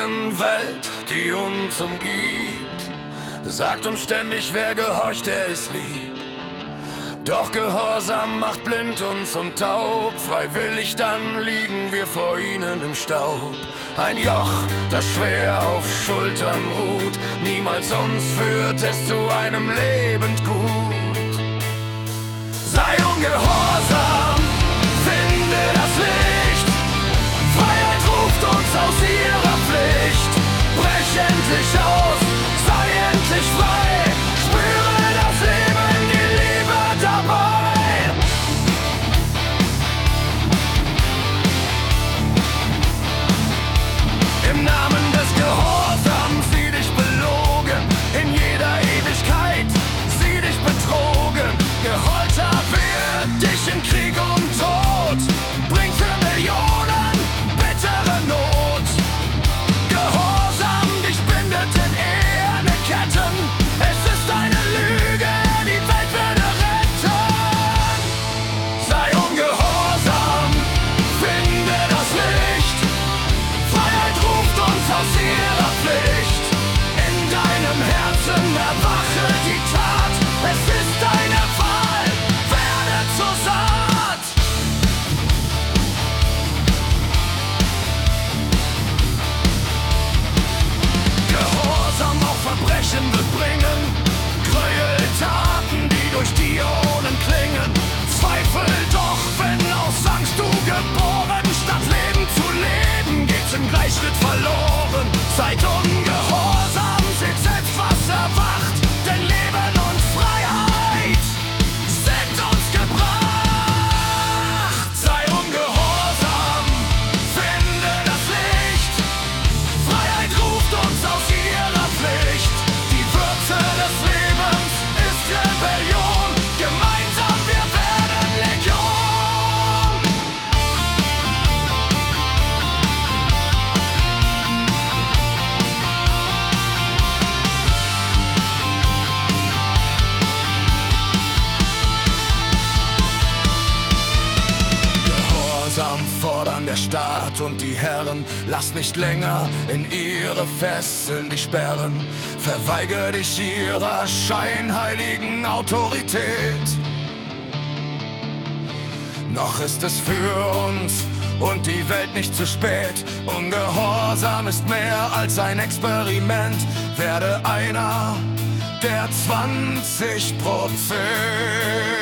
heutigen Welt, die uns umgibt, sagt uns ständig, wer gehorcht, der ist lieb. Doch Gehorsam macht blind uns und taub, freiwillig dann liegen wir vor ihnen im Staub. Ein Joch, das schwer auf Schultern ruht, niemals uns führt es zu einem lebend Gut. Sei ungehorsam, finde das Licht, Freiheit ruft uns aus ihrer Pflicht. Brech endlich aus, sei endlich frei, spüre das Leben, die Liebe dabei. Im Namen des Gehorsams, sieh dich belogen, in jeder Ewigkeit, sieh dich betrogen. Geholter wird dich in Krieg und Tod, bringt für Millionen bittere Not. Gehorsam dich bindet in eherne Ketten, es ist eine Lüge, die Welt würde retten. Sei ungehorsam, finde das Licht, Freiheit ruft uns aus ihrer Pflicht. In deinem Herzen erwache die Tat, es ist deine Wahl, werde zur Saat. Gehorsam auch Verbrechen wird bringen, Gräueltaten, die durch die Ohren klingen. Zweifel doch, wenn aus Angst du geboren, statt Leben zu leben, geht's im Gleichschritt verloren. Seid ungehorsam, seht selbst, was erwacht, denn Leben und Freiheit sind uns gebracht. Sei ungehorsam, finde das Licht, Freiheit ruft uns aus ihrer Pflicht. Die Würze des Lebens ist Rebellion, gemeinsam wir werden Legion. Gehorsam fordern der Staat und die Herren, lass nicht länger in ihre Fesseln dich sperren. Verweigere dich ihrer scheinheiligen Autorität. Noch ist es für uns und die Welt nicht zu spät. Ungehorsam ist mehr als ein Experiment. Werde einer der 20%.